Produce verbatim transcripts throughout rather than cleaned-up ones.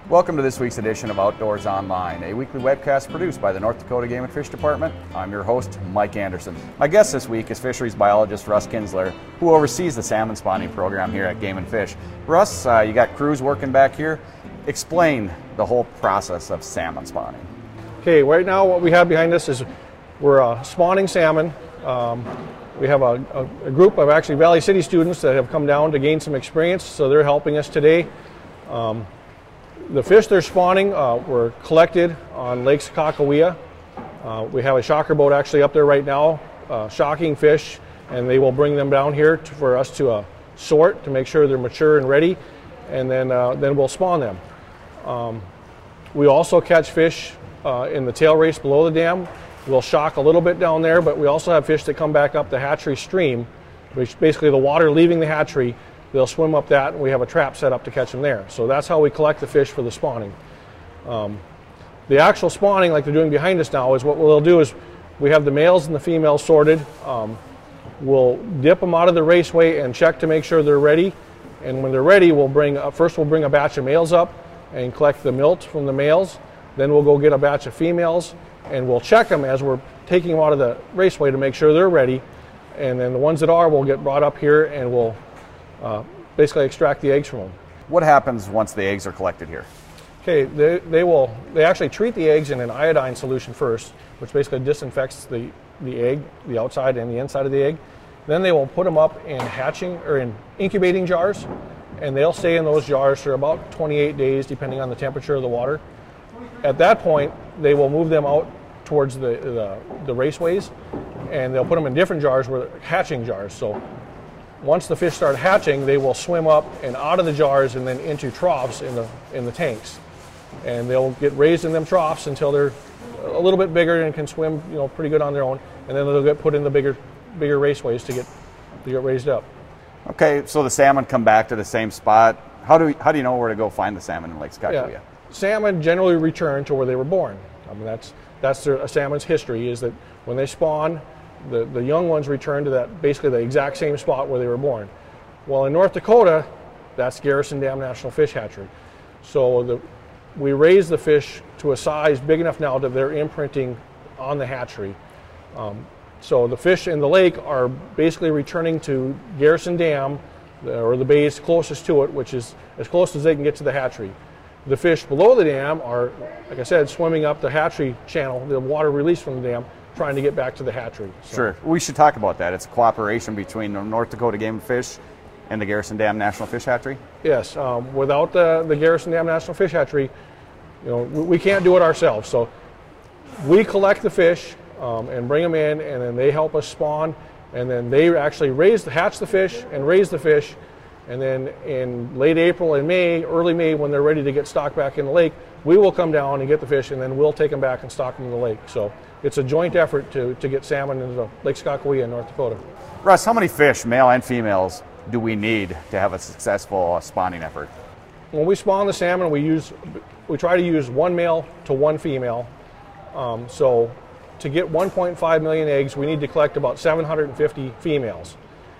Welcome to this week's edition of Outdoors Online, a weekly webcast produced by the North Dakota Game and Fish Department. I'm your host, Mike Anderson. My guest this week is fisheries biologist Russ Kinsler, who oversees the salmon spawning program here at Game and Fish. Russ, uh, you got crews working back here. Explain the whole process of salmon spawning. Okay, right now what we have behind us is we're uh, spawning salmon. Um, we have a, a, a group of actually Valley City students that have come down to gain some experience, so they're helping us today. Um, The fish they're spawning uh, were collected on Lake Sakakawea. Uh, we have a shocker boat actually up there right now, uh, shocking fish, and they will bring them down here to, for us to uh, sort to make sure they're mature and ready, and then uh, then we'll spawn them. Um, we also catch fish uh, in the tail race below the dam. We'll shock a little bit down there, but we also have fish that come back up the hatchery stream, which basically the water leaving the hatchery. They'll swim up that, and we have a trap set up to catch them there. So that's how we collect the fish for the spawning. Um, the actual spawning, like they're doing behind us now, is what we'll do is we have the males and the females sorted. Um, we'll dip them out of the raceway and check to make sure they're ready. And when they're ready, we'll bring uh, first we'll bring a batch of males up and collect the milt from the males. Then we'll go get a batch of females, and we'll check them as we're taking them out of the raceway to make sure they're ready. And then the ones that are will get brought up here, and we'll Uh, basically extract the eggs from them. What happens once the eggs are collected here? Okay, they, they will they actually treat the eggs in an iodine solution first, which basically disinfects the, the egg, the outside and the inside of the egg. Then they will put them up in hatching or in incubating jars, and they'll stay in those jars for about twenty-eight days depending on the temperature of the water. At that point, they will move them out towards the, the, the raceways, and they'll put them in different jars, where hatching jars. So once the fish start hatching, they will swim up and out of the jars and then into troughs in the in the tanks, and they'll get raised in them troughs until they're a little bit bigger and can swim, you know, pretty good on their own, and then they'll get put in the bigger bigger raceways to get to get raised up. Okay, so the salmon come back to the same spot. How do we, how do you know where to go find the salmon in Lake Sakakawea? Yeah. Salmon generally return to where they were born. I mean, that's that's their, a salmon's history, is that when they spawn, The, the young ones return to that, basically the exact same spot where they were born. Well, in North Dakota, that's Garrison Dam National Fish Hatchery. So the, we raise the fish to a size big enough now that they're imprinting on the hatchery. Um, so the fish in the lake are basically returning to Garrison Dam, or the bays closest to it, which is as close as they can get to the hatchery. The fish below the dam are, like I said, swimming up the hatchery channel, the water released from the dam, trying to get back to the hatchery. So. Sure. We should talk about that. It's a cooperation between the North Dakota Game and Fish and the Garrison Dam National Fish Hatchery? Yes. Um, without the, the Garrison Dam National Fish Hatchery, you know, we, we can't do it ourselves. So we collect the fish um, and bring them in, and then they help us spawn, and then they actually raise the, hatch the fish and raise the fish, and then in late April and May, early May, when they're ready to get stocked back in the lake, we will come down and get the fish, and then we'll take them back and stock them in the lake. So it's a joint effort to, to get salmon into Lake Sakakawea in North Dakota. Russ, how many fish, male and females, do we need to have a successful spawning effort? When we spawn the salmon, we use we try to use one male to one female. Um, so to get one point five million eggs, we need to collect about seven hundred fifty females.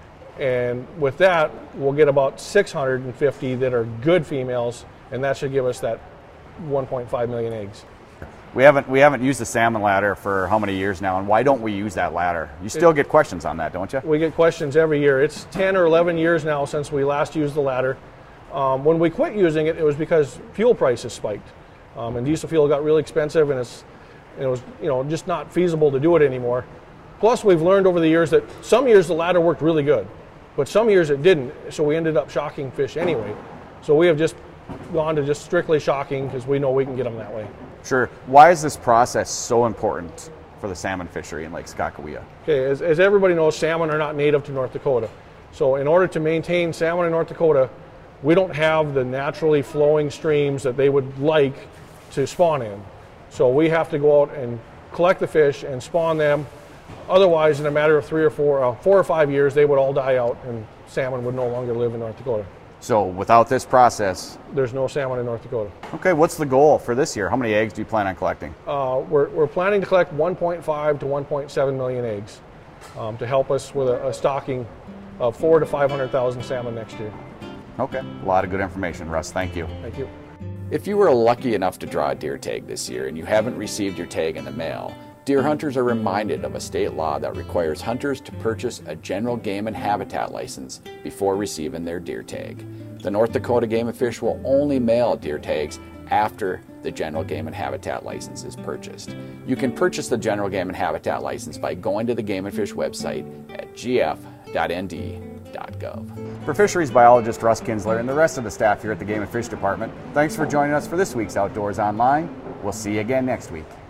And with that, we'll get about six hundred fifty that are good females, and that should give us that one point five million eggs. We haven't we haven't used the salmon ladder for how many years now, and why don't we use that ladder? You still get questions on that, don't you? We get questions every year. It's ten or eleven years now since we last used the ladder. Um, when we quit using it, it was because fuel prices spiked, um, and diesel fuel got really expensive, and it's and it was you know just not feasible to do it anymore. Plus, we've learned over the years that some years the ladder worked really good, but some years it didn't. So we ended up shocking fish anyway. So we have just gone to just strictly shocking because we know we can get them that way. Sure. Why is this process so important for the salmon fishery in Lake Sakakawea? Okay, as, as everybody knows, salmon are not native to North Dakota. So in order to maintain salmon in North Dakota, we don't have the naturally flowing streams that they would like to spawn in. So we have to go out and collect the fish and spawn them. Otherwise, in a matter of three or four, uh, four or five years, they would all die out and salmon would no longer live in North Dakota. So without this process, there's no salmon in North Dakota. Okay, what's the goal for this year? How many eggs do you plan on collecting? Uh, we're, we're planning to collect one point five to one point seven million eggs um, to help us with a, a stocking of four to five hundred thousand salmon next year. Okay, a lot of good information, Russ. Thank you. Thank you. If you were lucky enough to draw a deer tag this year and you haven't received your tag in the mail, deer hunters are reminded of a state law that requires hunters to purchase a general game and habitat license before receiving their deer tag. The North Dakota Game and Fish will only mail deer tags after the general game and habitat license is purchased. You can purchase the general game and habitat license by going to the Game and Fish website at g f dot n d dot gov. For fisheries biologist Russ Kinsler and the rest of the staff here at the Game and Fish Department, thanks for joining us for this week's Outdoors Online. We'll see you again next week.